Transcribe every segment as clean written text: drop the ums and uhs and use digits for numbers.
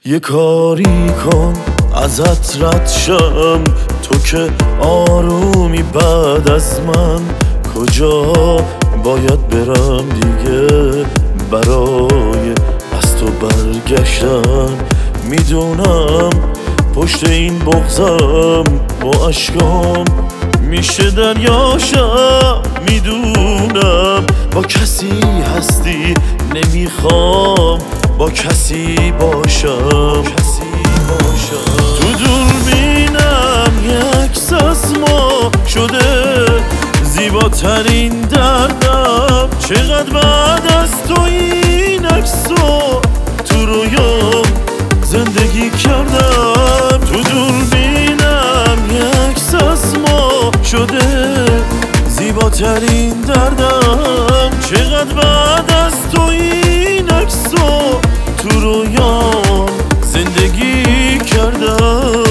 یه کاری کن ازت رد شم، تو که آرومی بعد از من. کجا باید برم دیگه برای از تو برگشتن؟ میدونم پشت این بغضم با اشکام میشه دریاشم. میدونم با کسی هستی، نمیخوام با کسی باشم. تو دوربینم یک از ما شده زیباترین دردم. چقدر بعد از تو این عکسو تو رویام زندگی کردم. تو دوربینم یک از ما شده زیباترین دردم. چقدر بعد از تو این عکسو تو رویام زندگی کردم.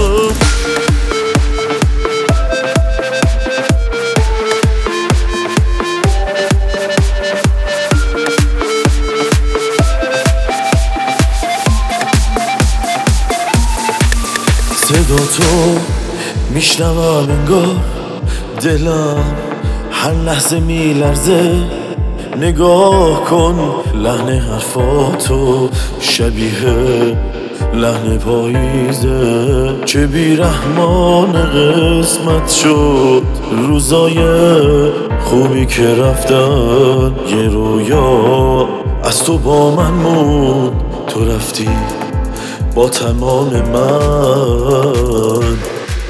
صدا تو میشنوم انگار دلم هر لحظه میلرزه. نگاه کن لحن حرفاتو شبیه لحن پاییزه. چه بیرحمان قسمت شد روزای خوبی که رفتن. یه رویا از تو با من موند، تو رفتی با تمام من.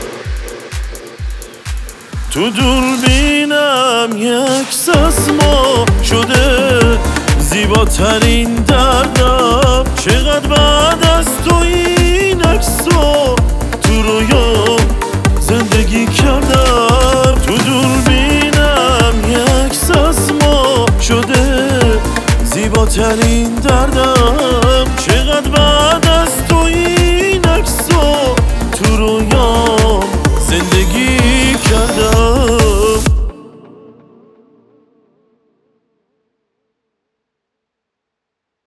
تو دوربینم یک از ما شده زیباترین دردم. چقدر بعد از تو این عکسو تو رویام زندگی کردم. تو دوربینم یک از ما شده زیباترین دردم. چقدر بعد از تو این عکسو تو رویام زندگی کردم.